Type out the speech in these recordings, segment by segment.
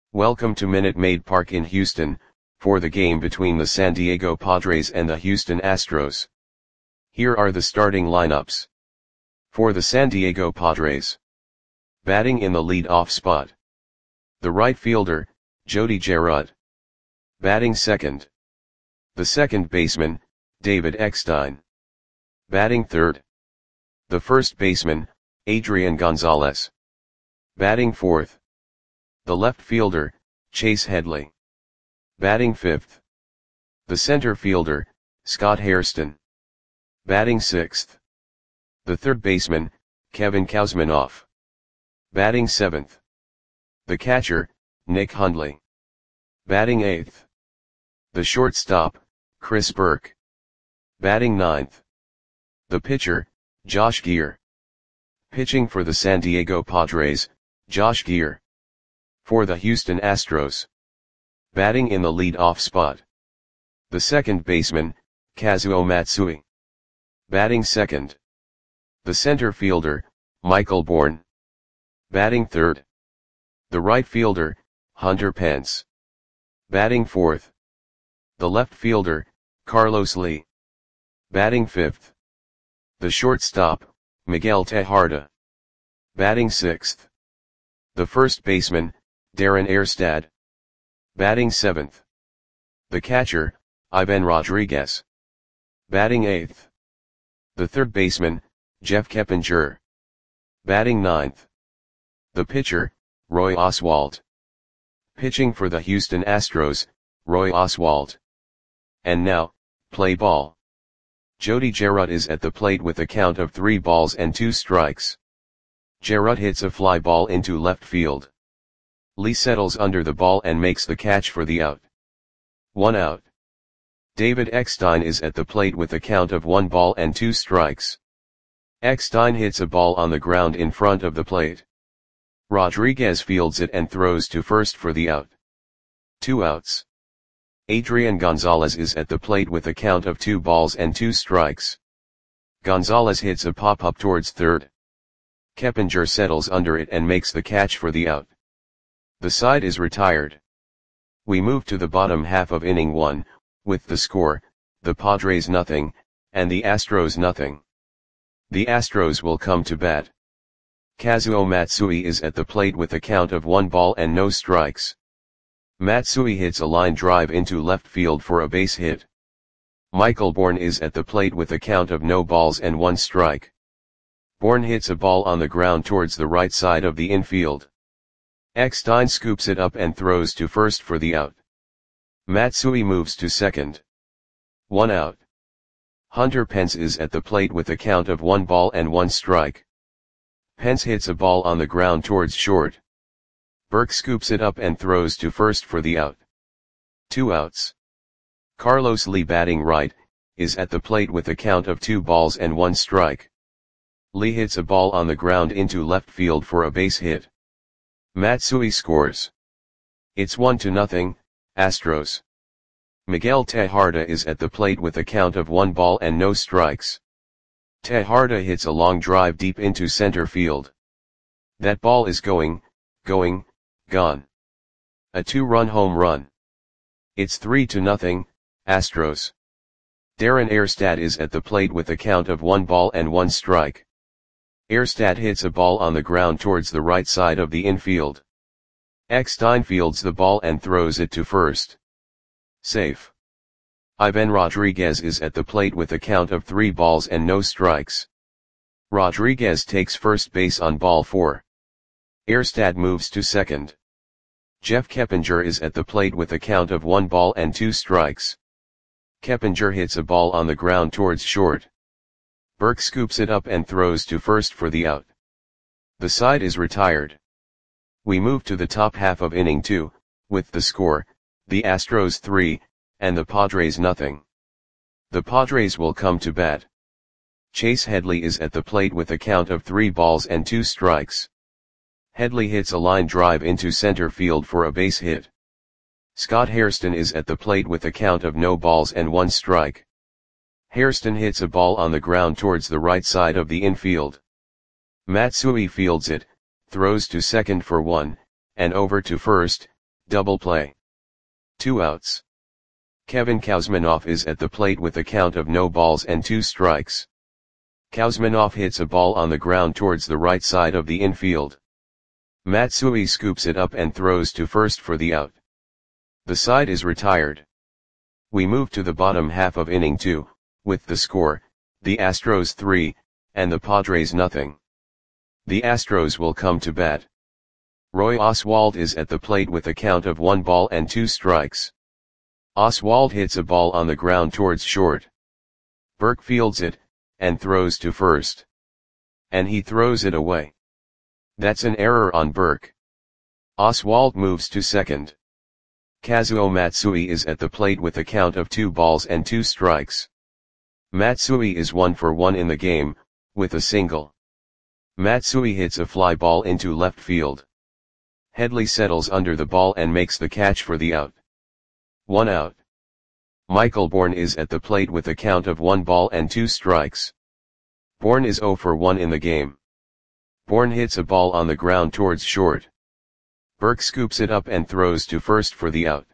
Welcome to Minute Maid Park in Houston, for the game between the San Diego Padres and the Houston Astros. Here are the starting lineups. For the San Diego Padres. Batting in the lead-off spot. The right fielder, Jody Gerard. Batting second. The second baseman, David Eckstein. Batting third. The first baseman, Adrian Gonzalez. Batting fourth. The left fielder, Chase Headley. Batting fifth. The center fielder, Scott Hairston. Batting sixth. The third baseman, Kevin Kouzmanoff. Batting seventh. The catcher, Nick Hundley. Batting eighth. The shortstop, Chris Burke. Batting ninth. The pitcher, Josh Geer. Pitching for the San Diego Padres, Josh Geer. For the Houston Astros. Batting in the lead-off spot. The second baseman, Kazuo Matsui. Batting second. The center fielder, Michael Bourn. Batting third. The right fielder, Hunter Pence. Batting fourth. The left fielder, Carlos Lee. Batting fifth. The shortstop, Miguel Tejada. Batting sixth. The first baseman, Darren Erstad. Batting seventh. The catcher, Ivan Rodriguez. Batting eighth. The third baseman, Jeff Keppinger. Batting ninth. The pitcher, Roy Oswalt. Pitching for the Houston Astros, Roy Oswalt. And now, play ball. Jody Gerard is at the plate with a count of 3 balls and 2 strikes. Gerard hits a fly ball into left field. Lee settles under the ball and makes the catch for the out. 1 out. David Eckstein is at the plate with a count of 1 ball and 2 strikes. Eckstein hits a ball on the ground in front of the plate. Rodriguez fields it and throws to first for the out. 2 outs. Adrian Gonzalez is at the plate with a count of 2 balls and 2 strikes. Gonzalez hits a pop-up towards third. Keppinger settles under it and makes the catch for the out. The side is retired. We move to the bottom half of inning 1, with the score, the Padres nothing, and the Astros nothing. The Astros will come to bat. Kazuo Matsui is at the plate with a count of 1 ball and no strikes. Matsui hits a line drive into left field for a base hit. Michael Bourn is at the plate with a count of no balls and 1 strike. Bourn hits a ball on the ground towards the right side of the infield. Eckstein scoops it up and throws to first for the out. Matsui moves to second. 1 out. Hunter Pence is at the plate with a count of 1 ball and 1 strike. Pence hits a ball on the ground towards short. Burke scoops it up and throws to first for the out. 2 outs. Carlos Lee, batting right, is at the plate with a count of 2 balls and 1 strike. Lee hits a ball on the ground into left field for a base hit. Matsui scores. It's 1-0, Astros. Miguel Tejada is at the plate with a count of 1 ball and no strikes. Tejada hits a long drive deep into center field. That ball is gone. A 2-run home run. It's 3-0, Astros. Darren Erstad is at the plate with a count of 1 ball and 1 strike. Erstad hits a ball on the ground towards the right side of the infield. Eckstein fields the ball and throws it to first. Safe. Ivan Rodriguez is at the plate with a count of 3 balls and no strikes. Rodriguez takes first base on ball 4. Erstad moves to second. Jeff Keppinger is at the plate with a count of 1 ball and 2 strikes. Keppinger hits a ball on the ground towards short. Burke scoops it up and throws to first for the out. The side is retired. We move to the top half of inning 2, with the score, the Astros 3, and the Padres nothing. The Padres will come to bat. Chase Headley is at the plate with a count of 3 balls and 2 strikes. Headley hits a line drive into center field for a base hit. Scott Hairston is at the plate with a count of no balls and 1 strike. Hairston hits a ball on the ground towards the right side of the infield. Matsui fields it, throws to second for 1, and over to first, double play. 2 outs. Kevin Kouzmanoff is at the plate with a count of no balls and 2 strikes. Kouzmanoff hits a ball on the ground towards the right side of the infield. Matsui scoops it up and throws to first for the out. The side is retired. We move to the bottom half of inning 2, with the score, the Astros 3, and the Padres nothing. The Astros will come to bat. Roy Oswalt is at the plate with a count of 1 ball and 2 strikes. Oswalt hits a ball on the ground towards short. Burke fields it, and throws to first. And he throws it away. That's an error on Burke. Oswalt moves to second. Kazuo Matsui is at the plate with a count of 2 balls and 2 strikes. Matsui is 1 for 1 in the game, with a single. Matsui hits a fly ball into left field. Headley settles under the ball and makes the catch for the out. 1 out. Michael Bourne is at the plate with a count of 1 ball and 2 strikes. Bourne is 0 for 1 in the game. Bourne hits a ball on the ground towards short. Burke scoops it up and throws to first for the out.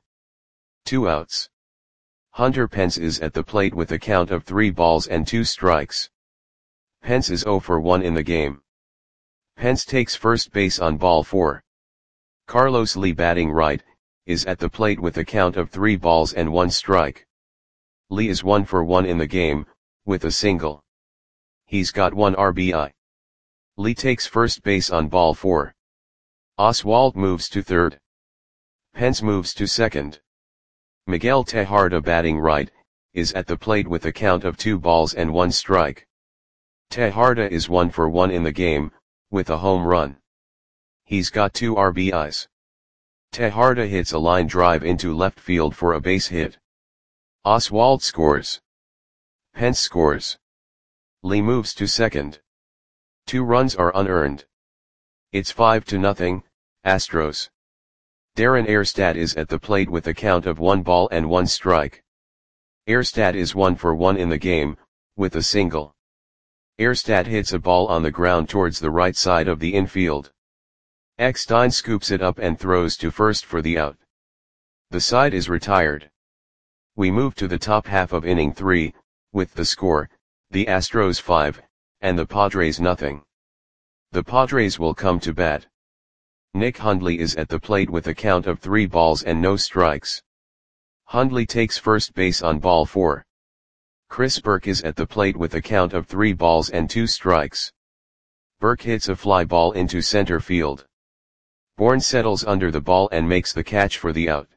2 outs. Hunter Pence is at the plate with a count of 3 balls and 2 strikes. Pence is 0 for 1 in the game. Pence takes first base on ball 4. Carlos Lee, batting right, is at the plate with a count of 3 balls and 1 strike. Lee is 1 for 1 in the game, with a single. He's got 1 RBI. Lee takes first base on ball 4. Oswalt moves to third. Pence moves to second. Miguel Tejada, batting right, is at the plate with a count of 2 balls and 1 strike. Tejada is 1 for 1 in the game, with a home run. He's got 2 RBIs. Tejada hits a line drive into left field for a base hit. Oswalt scores. Pence scores. Lee moves to second. 2 runs are unearned. It's 5-0, Astros. Darren Erstad is at the plate with a count of 1 ball and 1 strike. Erstad is 1 for 1 in the game, with a single. Erstad hits a ball on the ground towards the right side of the infield. Eckstein scoops it up and throws to first for the out. The side is retired. We move to the top half of inning 3, with the score, the Astros 5, and the Padres nothing. The Padres will come to bat. Nick Hundley is at the plate with a count of 3 balls and no strikes. Hundley takes first base on ball 4. Chris Burke is at the plate with a count of 3 balls and 2 strikes. Burke hits a fly ball into center field. Bourne settles under the ball and makes the catch for the out.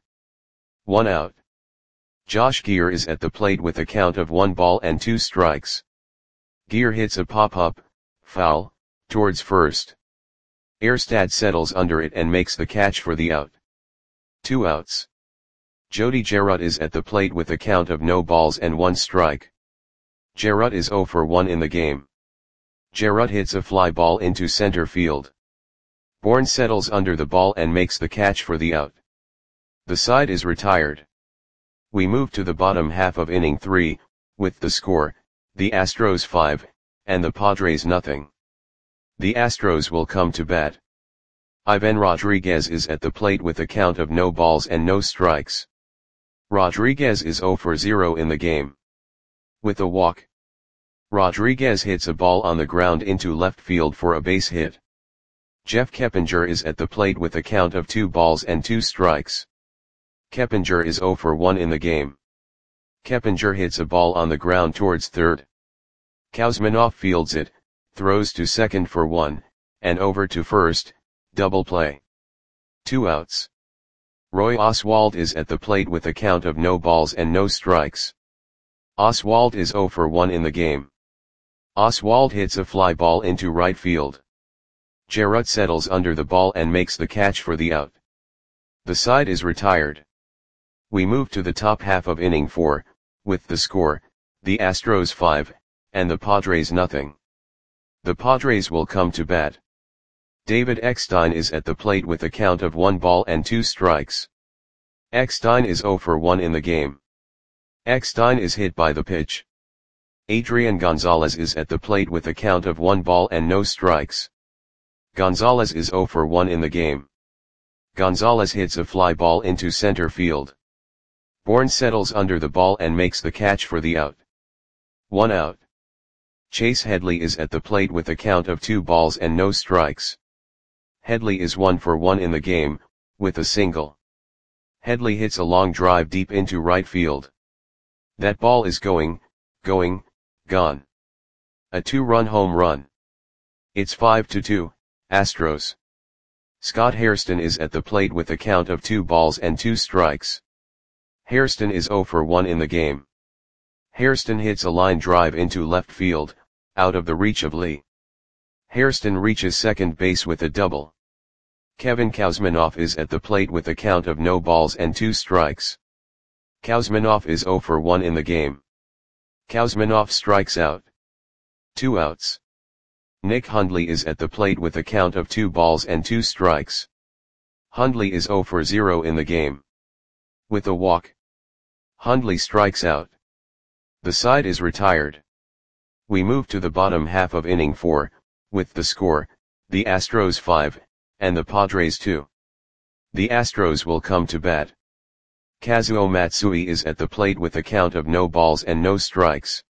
1 out. Josh Geer is at the plate with a count of 1 ball and 2 strikes. Geer hits a pop-up, foul, towards first. Erstad settles under it and makes the catch for the out. 2 outs. Jody Jarrett is at the plate with a count of no balls and 1 strike. Jarrett is 0 for 1 in the game. Jarrett hits a fly ball into center field. Bourne settles under the ball and makes the catch for the out. The side is retired. We move to the bottom half of inning 3, with the score, the Astros 5, and the Padres nothing. The Astros will come to bat. Ivan Rodriguez is at the plate with a count of no balls and no strikes. Rodriguez is 0 for 0 in the game. With a walk. Rodriguez hits a ball on the ground into left field for a base hit. Jeff Keppinger is at the plate with a count of 2 balls and 2 strikes. Keppinger is 0 for 1 in the game. Keppinger hits a ball on the ground towards third. Kouzmanoff fields it, throws to second for 1, and over to first, double play. 2 outs. Roy Oswalt is at the plate with a count of no balls and no strikes. Oswalt is 0 for 1 in the game. Oswalt hits a fly ball into right field. Jarrett settles under the ball and makes the catch for the out. The side is retired. We move to the top half of inning 4, with the score, the Astros 5, and the Padres nothing. The Padres will come to bat. David Eckstein is at the plate with a count of 1 ball and 2 strikes. Eckstein is 0 for 1 in the game. Eckstein is hit by the pitch. Adrian Gonzalez is at the plate with a count of 1 ball and no strikes. Gonzalez is 0 for 1 in the game. Gonzalez hits a fly ball into center field. Bourne settles under the ball and makes the catch for the out. 1 out. Chase Headley is at the plate with a count of 2 balls and no strikes. Headley is 1 for 1 in the game, with a single. Headley hits a long drive deep into right field. That ball is gone. A 2-run home run. It's 5-2, Astros. Scott Hairston is at the plate with a count of 2 balls and 2 strikes. Hairston is 0 for 1 in the game. Hairston hits a line drive into left field, out of the reach of Lee. Hairston reaches second base with a double. Kevin Kouzmanoff is at the plate with a count of no balls and 2 strikes. Kouzmanoff is 0 for 1 in the game. Kouzmanoff strikes out. 2 outs. Nick Hundley is at the plate with a count of 2 balls and 2 strikes. Hundley is 0 for 0 in the game. With a walk, Hundley strikes out. The side is retired. We move to the bottom half of inning 4, with the score, the Astros 5, and the Padres 2. The Astros will come to bat. Kazuo Matsui is at the plate with a count of no balls and no strikes.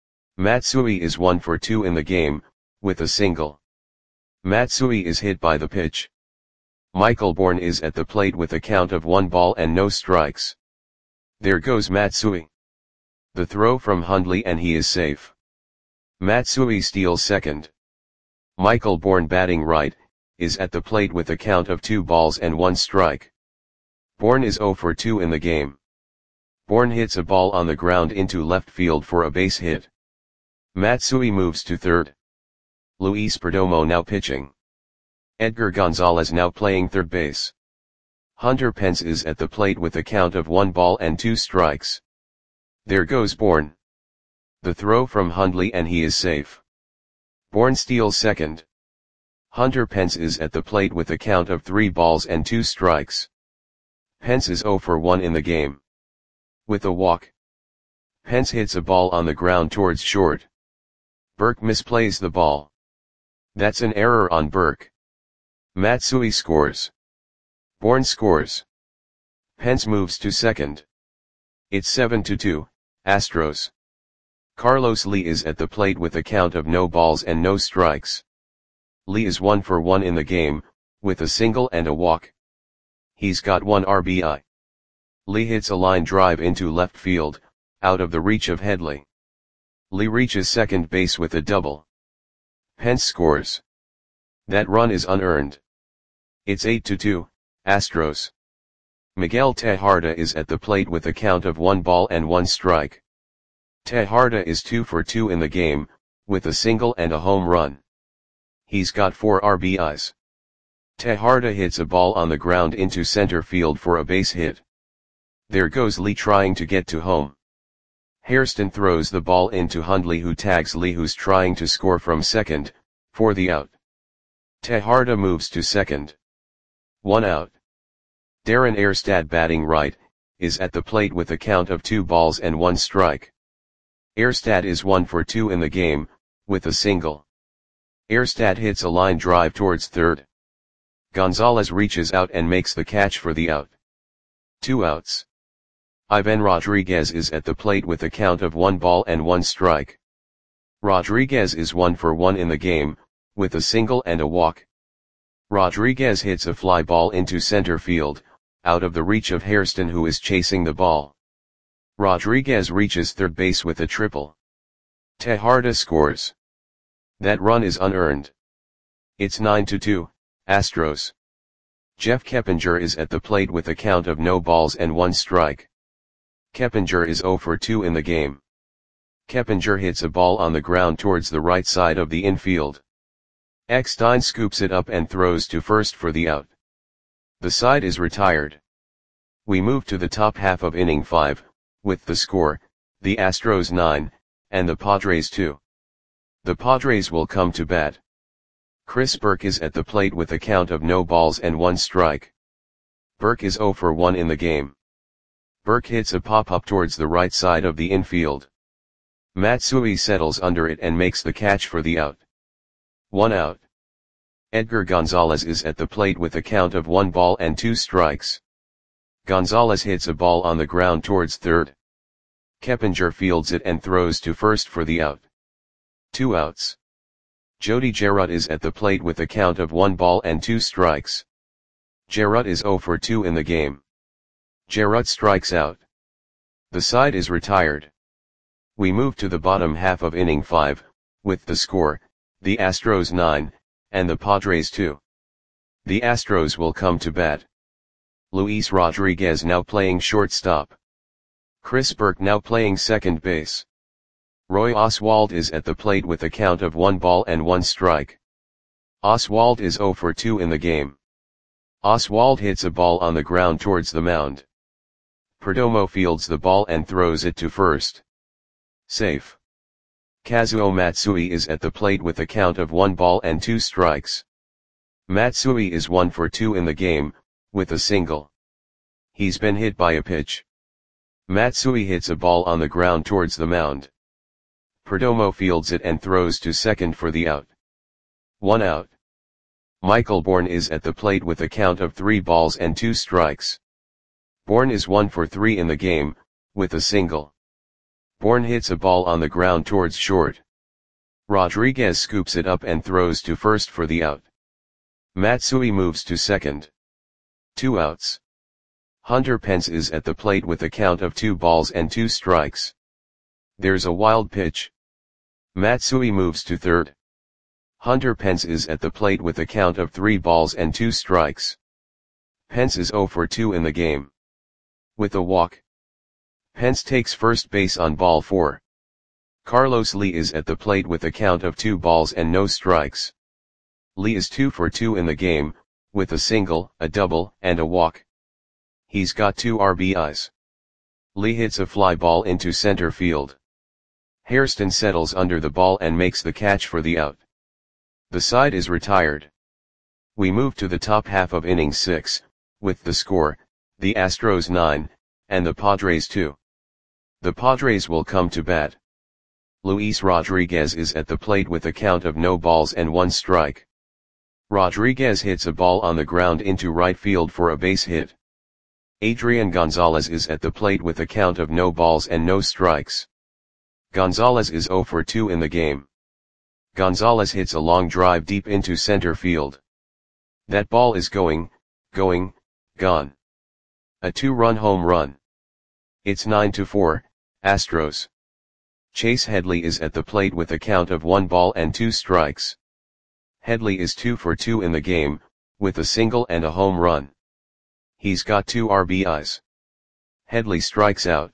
Matsui is 1 for 2 in the game, with a single. Matsui is hit by the pitch. Michael Bourne is at the plate with a count of 1 ball and no strikes. There goes Matsui. The throw from Hundley and he is safe. Matsui steals second. Michael Bourne, batting right, is at the plate with a count of 2 balls and 1 strike. Bourne is 0 for 2 in the game. Bourne hits a ball on the ground into left field for a base hit. Matsui moves to third. Luis Perdomo now pitching. Edgar Gonzalez now playing third base. Hunter Pence is at the plate with a count of 1 ball and 2 strikes. There goes Bourne. The throw from Hundley and he is safe. Bourne steals second. Hunter Pence is at the plate with a count of 3 balls and 2 strikes. Pence is 0 for 1 in the game. With a walk, Pence hits a ball on the ground towards short. Burke misplays the ball. That's an error on Burke. Matsui scores. Bourne scores. Pence moves to second. It's 7-2, Astros. Carlos Lee is at the plate with a count of no balls and no strikes. Lee is 1 for 1 in the game, with a single and a walk. He's got 1 RBI. Lee hits a line drive into left field, out of the reach of Headley. Lee reaches second base with a double. Pence scores. That run is unearned. It's 8-2, Astros. Miguel Tejada is at the plate with a count of 1 ball and 1 strike. Tejada is 2 for 2 in the game, with a single and a home run. He's got 4 RBIs. Tejada hits a ball on the ground into center field for a base hit. There goes Lee trying to get to home. Hairston throws the ball into Hundley, who tags Lee, who's trying to score from second, for the out. Tejada moves to second. 1 out. Darren Erstad, batting right, is at the plate with a count of 2 balls and 1 strike. Erstad is 1 for 2 in the game, with a single. Erstad hits a line drive towards third. Gonzalez reaches out and makes the catch for the out. 2 outs. Ivan Rodriguez is at the plate with a count of 1 ball and 1 strike. Rodriguez is 1 for 1 in the game, with a single and a walk. Rodriguez hits a fly ball into center field, out of the reach of Hairston, who is chasing the ball. Rodriguez reaches third base with a triple. Tejada scores. That run is unearned. It's 9-2, Astros. Jeff Keppinger is at the plate with a count of no balls and 1 strike. Keppinger is 0 for 2 in the game. Keppinger hits a ball on the ground towards the right side of the infield. Eckstein scoops it up and throws to first for the out. The side is retired. We move to the top half of inning 5, with the score, the Astros 9, and the Padres 2. The Padres will come to bat. Chris Burke is at the plate with a count of no balls and 1 strike. Burke is 0 for 1 in the game. Burke hits a pop-up towards the right side of the infield. Matsui settles under it and makes the catch for the out. 1 out. Edgar Gonzalez is at the plate with a count of 1 ball and 2 strikes. Gonzalez hits a ball on the ground towards third. Keppinger fields it and throws to first for the out. 2 outs. Jody Jarrett is at the plate with a count of 1 ball and 2 strikes. Jarrett is 0 for 2 in the game. Jarrett strikes out. The side is retired. We move to the bottom half of inning 5, with the score, the Astros 9, and the Padres 2. The Astros will come to bat. Luis Rodriguez now playing shortstop. Chris Burke now playing second base. Roy Oswalt is at the plate with a count of 1 ball and 1 strike. Oswalt is 0 for 2 in the game. Oswalt hits a ball on the ground towards the mound. Perdomo fields the ball and throws it to first. Safe. Kazuo Matsui is at the plate with a count of 1 ball and 2 strikes. Matsui is 1 for 2 in the game, with a single. He's been hit by a pitch. Matsui hits a ball on the ground towards the mound. Perdomo fields it and throws to second for the out. 1 out. Michael Bourne is at the plate with a count of 3 balls and 2 strikes. Bourne is 1 for 3 in the game, with a single. Bourne hits a ball on the ground towards short. Rodriguez scoops it up and throws to first for the out. Matsui moves to second. 2 outs. Hunter Pence is at the plate with a count of 2 balls and 2 strikes. There's a wild pitch. Matsui moves to third. Hunter Pence is at the plate with a count of 3 balls and 2 strikes. Pence is 0 for 2 in the game. With a walk. Pence takes first base on ball 4. Carlos Lee is at the plate with a count of 2 balls and no strikes. Lee is 2 for 2 in the game, with a single, a double, and a walk. He's got 2 RBIs. Lee hits a fly ball into center field. Hairston settles under the ball and makes the catch for the out. The side is retired. We move to the top half of inning 6, with the score, the Astros 9, and the Padres 2. The Padres will come to bat. Luis Rodriguez is at the plate with a count of no balls and 1 strike. Rodriguez hits a ball on the ground into right field for a base hit. Adrian Gonzalez is at the plate with a count of no balls and no strikes. Gonzalez is 0 for 2 in the game. Gonzalez hits a long drive deep into center field. That ball is gone. A 2-run home run. It's 9-4, Astros. Chase Headley is at the plate with a count of 1 ball and 2 strikes. Headley is 2 for 2 in the game, with a single and a home run. He's got 2 RBIs. Headley strikes out.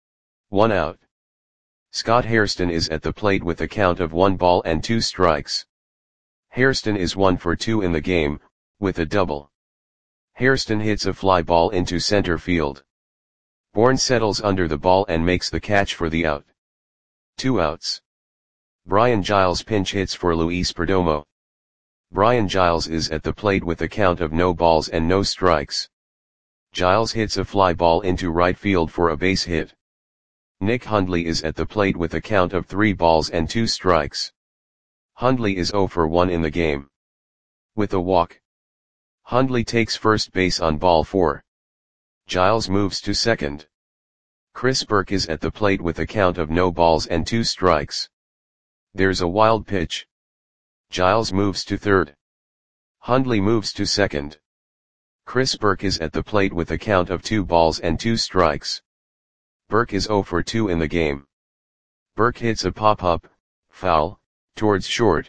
1 out. Scott Hairston is at the plate with a count of 1 ball and 2 strikes. Hairston is 1 for 2 in the game, with a double. Hairston hits a fly ball into center field. Bourne settles under the ball and makes the catch for the out. 2 outs. Brian Giles pinch hits for Luis Perdomo. Brian Giles is at the plate with a count of no balls and no strikes. Giles hits a fly ball into right field for a base hit. Nick Hundley is at the plate with a count of 3 balls and 2 strikes. Hundley is 0 for 1 in the game. With a walk. Hundley takes first base on ball 4. Giles moves to second. Chris Burke is at the plate with a count of no balls and 2 strikes. There's a wild pitch. Giles moves to third. Hundley moves to second. Chris Burke is at the plate with a count of 2 balls and 2 strikes. Burke is 0 for 2 in the game. Burke hits a pop-up, foul, towards short.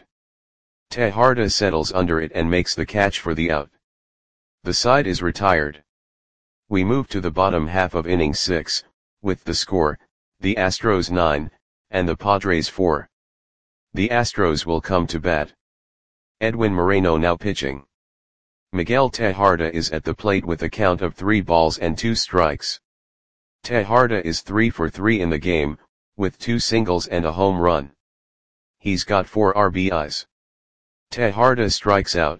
Tejada settles under it and makes the catch for the out. The side is retired. We move to the bottom half of inning 6, with the score, the Astros 9, and the Padres 4. The Astros will come to bat. Edwin Moreno now pitching. Miguel Tejada is at the plate with a count of 3 balls and 2 strikes. Tejada is 3 for 3 in the game, with 2 singles and a home run. He's got 4 RBIs. Tejada strikes out.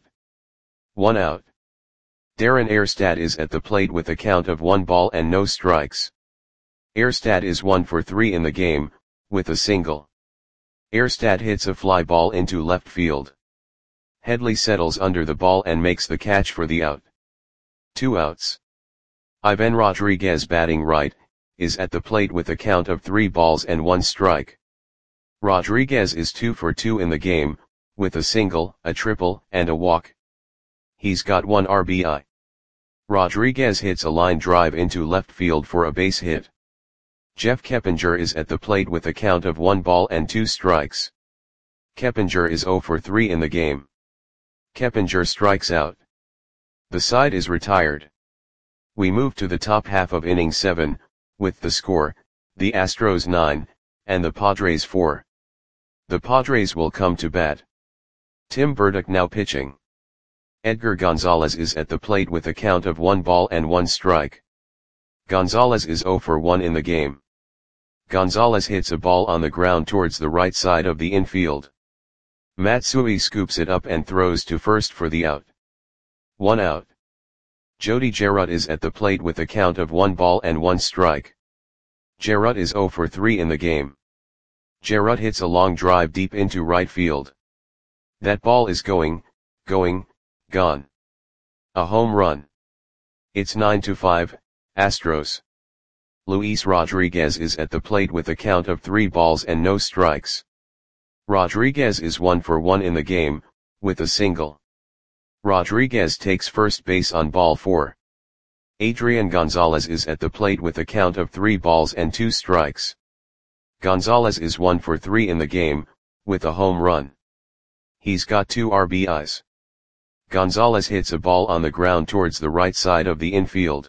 1 out. Darren Erstad is at the plate with a count of 1 ball and no strikes. Erstad is 1 for 3 in the game, with a single. Erstad hits a fly ball into left field. Headley settles under the ball and makes the catch for the out. 2 outs. Ivan Rodriguez, batting right, is at the plate with a count of 3 balls and 1 strike. Rodriguez is 2 for 2 in the game, with a single, a triple, and a walk. He's got 1 RBI. Rodriguez hits a line drive into left field for a base hit. Jeff Keppinger is at the plate with a count of 1 ball and 2 strikes. Keppinger is 0 for 3 in the game. Keppinger strikes out. The side is retired. We move to the top half of inning 7, with the score, the Astros 9, and the Padres 4. The Padres will come to bat. Tim Burdick now pitching. Edgar Gonzalez is at the plate with a count of 1 ball and 1 strike. Gonzalez is 0 for 1 in the game. Gonzalez hits a ball on the ground towards the right side of the infield. Matsui scoops it up and throws to first for the out. 1 out. Jody Gerut is at the plate with a count of 1 ball and 1 strike. Gerut is 0 for 3 in the game. Gerut hits a long drive deep into right field. That ball is gone. A home run. It's 9-5, Astros. Luis Rodriguez is at the plate with a count of 3 balls and no strikes. Rodriguez is 1 for 1 in the game, with a single. Rodriguez takes first base on ball 4. Adrian Gonzalez is at the plate with a count of 3 balls and 2 strikes. Gonzalez is 1 for 3 in the game, with a home run. He's got 2 RBIs. Gonzalez hits a ball on the ground towards the right side of the infield.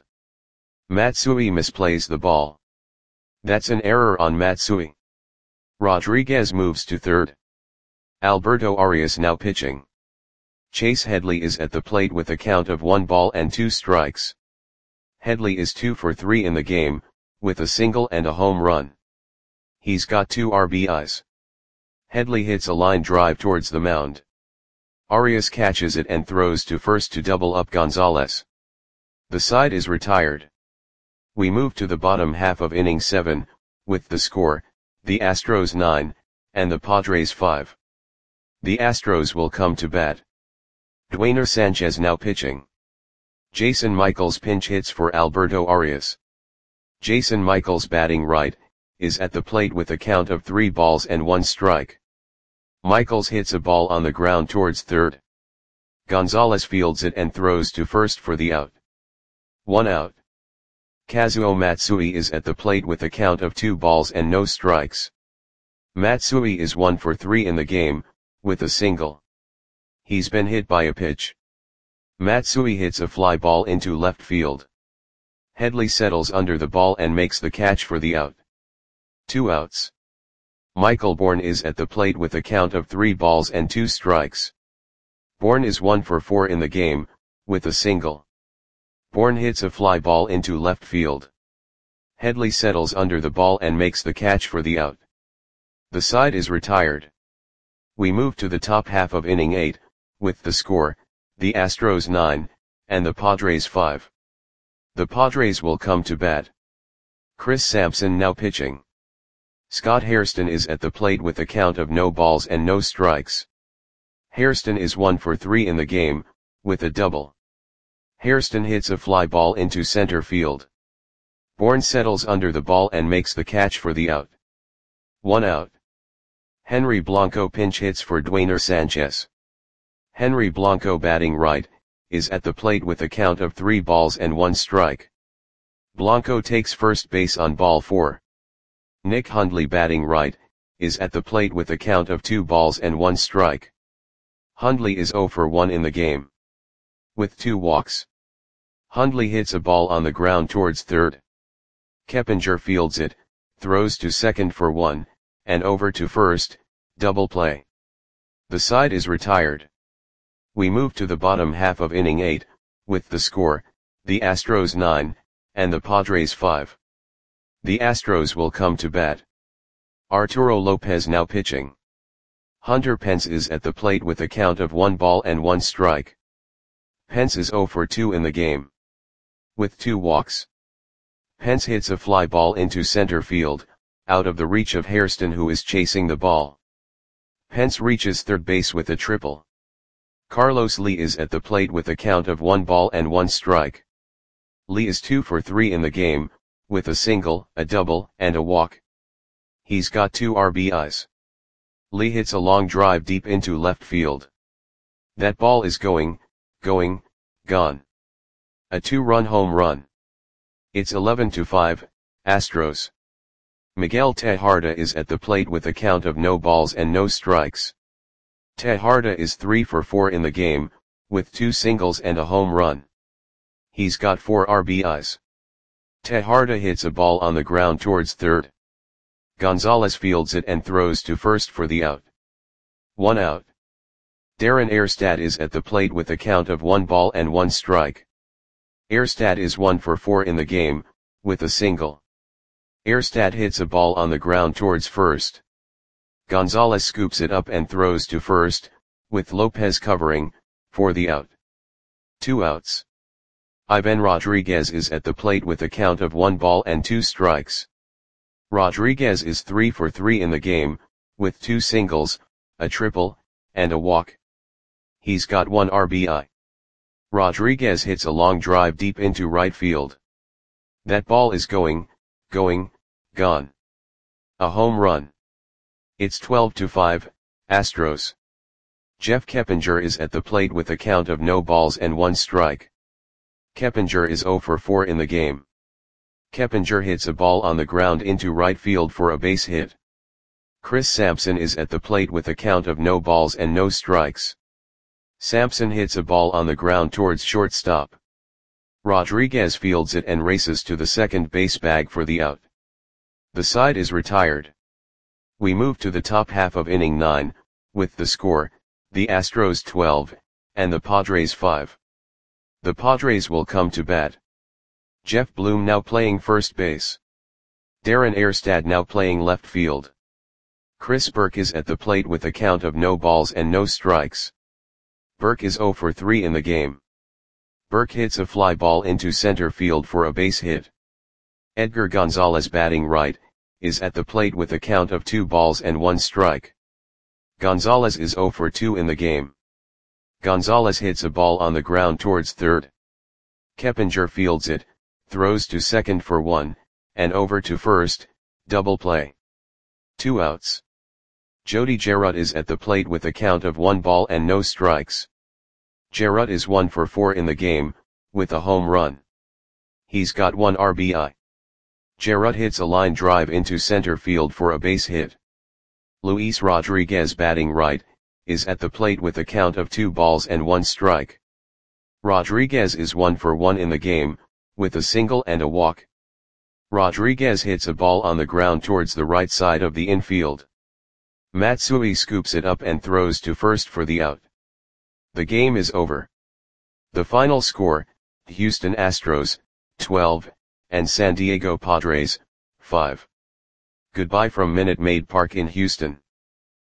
Matsui misplays the ball. That's an error on Matsui. Rodriguez moves to third. Alberto Arias now pitching. Chase Headley is at the plate with a count of 1 ball and 2 strikes. Headley is 2 for 3 in the game, with a single and a home run. He's got 2 RBIs. Headley hits a line drive towards the mound. Arias catches it and throws to first to double up Gonzalez. The side is retired. We move to the bottom half of inning 7, with the score, the Astros 9, and the Padres 5. The Astros will come to bat. Dwayner Sanchez now pitching. Jason Michaels pinch hits for Alberto Arias. Jason Michaels, batting right, is at the plate with a count of 3 balls and 1 strike. Michaels hits a ball on the ground towards third. Gonzalez fields it and throws to first for the out. 1 out. Kazuo Matsui is at the plate with a count of 2 balls and no strikes. Matsui is 1 for 3 in the game, with a single. He's been hit by a pitch. Matsui hits a fly ball into left field. Headley settles under the ball and makes the catch for the out. 2 outs. Michael Bourne is at the plate with a count of 3 balls and 2 strikes. Bourne is 1 for 4 in the game, with a single. Bourne hits a fly ball into left field. Headley settles under the ball and makes the catch for the out. The side is retired. We move to the top half of inning 8, with the score, the Astros 9, and the Padres 5. The Padres will come to bat. Chris Sampson now pitching. Scott Hairston is at the plate with a count of no balls and no strikes. Hairston is 1 for 3 in the game, with a double. Hairston hits a fly ball into center field. Bourne settles under the ball and makes the catch for the out. 1 out. Henry Blanco pinch hits for Dwayner Sanchez. Henry Blanco, batting right, is at the plate with a count of 3 balls and 1 strike. Blanco takes first base on ball 4. Nick Hundley, batting right, is at the plate with a count of 2 balls and 1 strike. Hundley is 0 for 1 in the game, with 2 walks. Hundley hits a ball on the ground towards third. Keppinger fields it, throws to second for 1, and over to first, double play. The side is retired. We move to the bottom half of inning 8, with the score, the Astros 9, and the Padres 5. The Astros will come to bat. Arturo Lopez now pitching. Hunter Pence is at the plate with a count of 1 ball and 1 strike. Pence is 0 for 2 in the game, with 2 walks. Pence hits a fly ball into center field, out of the reach of Hairston, who is chasing the ball. Pence reaches third base with a triple. Carlos Lee is at the plate with a count of 1 ball and 1 strike. Lee is 2 for 3 in the game, with a single, a double, and a walk. He's got 2 RBIs. Lee hits a long drive deep into left field. That ball is going, gone. A 2-run home run. It's 11-5, Astros. Miguel Tejada is at the plate with a count of no balls and no strikes. Tejada is 3 for 4 in the game, with 2 singles and a home run. He's got 4 RBIs. Tejada hits a ball on the ground towards third. Gonzalez fields it and throws to first for the out. 1 out. Darren Erstad is at the plate with a count of 1 ball and 1 strike. Erstad is 1 for 4 in the game, with a single. Erstad hits a ball on the ground towards first. Gonzalez scoops it up and throws to first, with Lopez covering, for the out. 2 outs. Ivan Rodriguez is at the plate with a count of 1 ball and 2 strikes. Rodriguez is 3 for 3 in the game, with 2 singles, a triple, and a walk. He's got 1 RBI. Rodriguez hits a long drive deep into right field. That ball is going, gone. A home run. It's 12-5, Astros. Jeff Keppinger is at the plate with a count of no balls and 1 strike. Keppinger is 0 for 4 in the game. Keppinger hits a ball on the ground into right field for a base hit. Chris Sampson is at the plate with a count of no balls and no strikes. Sampson hits a ball on the ground towards shortstop. Rodriguez fields it and races to the second base bag for the out. The side is retired. We move to the top half of inning 9, with the score, the Astros 12, and the Padres 5. The Padres will come to bat. Jeff Bloom now playing first base. Darren Erstad now playing left field. Chris Burke is at the plate with a count of no balls and no strikes. Burke is 0 for 3 in the game. Burke hits a fly ball into center field for a base hit. Edgar Gonzalez batting right, is at the plate with a count of 2 balls and 1 strike. Gonzalez is 0 for 2 in the game. Gonzalez hits a ball on the ground towards third. Keppinger fields it, throws to second for 1, and over to first, double play. 2 outs. Jody Gerut is at the plate with a count of 1 ball and no strikes. Gerut is 1 for 4 in the game, with a home run. He's got 1 RBI. Gerut hits a line drive into center field for a base hit. Luis Rodriguez batting right, is at the plate with a count of 2 balls and 1 strike. Rodriguez is 1 for 1 in the game, with a single and a walk. Rodriguez hits a ball on the ground towards the right side of the infield. Matsui scoops it up and throws to first for the out. The game is over. The final score, Houston Astros, 12, and San Diego Padres, 5. Goodbye from Minute Maid Park in Houston.